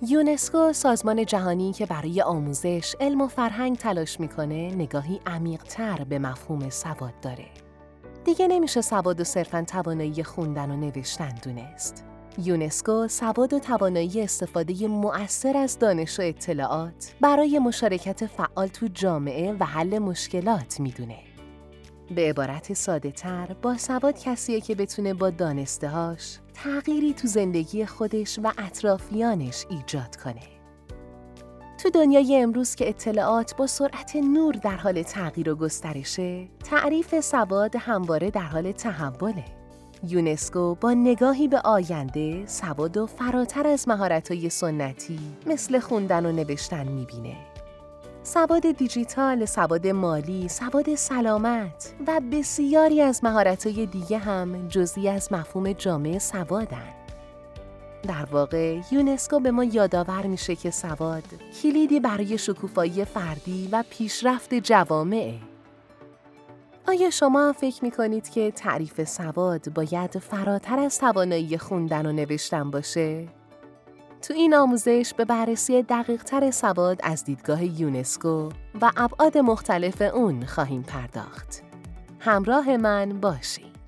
یونسکو، سازمان جهانی که برای آموزش، علم و فرهنگ تلاش میکنه، نگاهی عمیق‌تر به مفهوم سواد داره. دیگه نمیشه سواد و صرفاً توانایی خوندن و نوشتن دونست. یونسکو سواد و توانایی استفاده مؤثر از دانش و اطلاعات برای مشارکت فعال تو جامعه و حل مشکلات میدونه. به عبارت ساده تر، با سواد کسیه که بتونه با دانسته‌هاش تغییری تو زندگی خودش و اطرافیانش ایجاد کنه. تو دنیای امروز که اطلاعات با سرعت نور در حال تغییر و گسترشه، تعریف سواد همواره در حال تحوله. یونسکو با نگاهی به آینده، سواد و فراتر از مهارت‌های سنتی مثل خوندن و نوشتن می‌بینه. سواد دیجیتال، سواد مالی، سواد سلامت و بسیاری از مهارت‌های دیگه هم جزئی از مفهوم جامع سوادن. در واقع یونسکو به ما یادآور میشه که سواد کلیدی برای شکوفایی فردی و پیشرفت جوامعه. آیا شما هم فکر میکنید که تعریف سواد باید فراتر از توانایی خوندن و نوشتن باشه؟ تو این آموزش به بررسی دقیق‌تر سواد از دیدگاه یونسکو و ابعاد مختلف اون خواهیم پرداخت. همراه من باشید.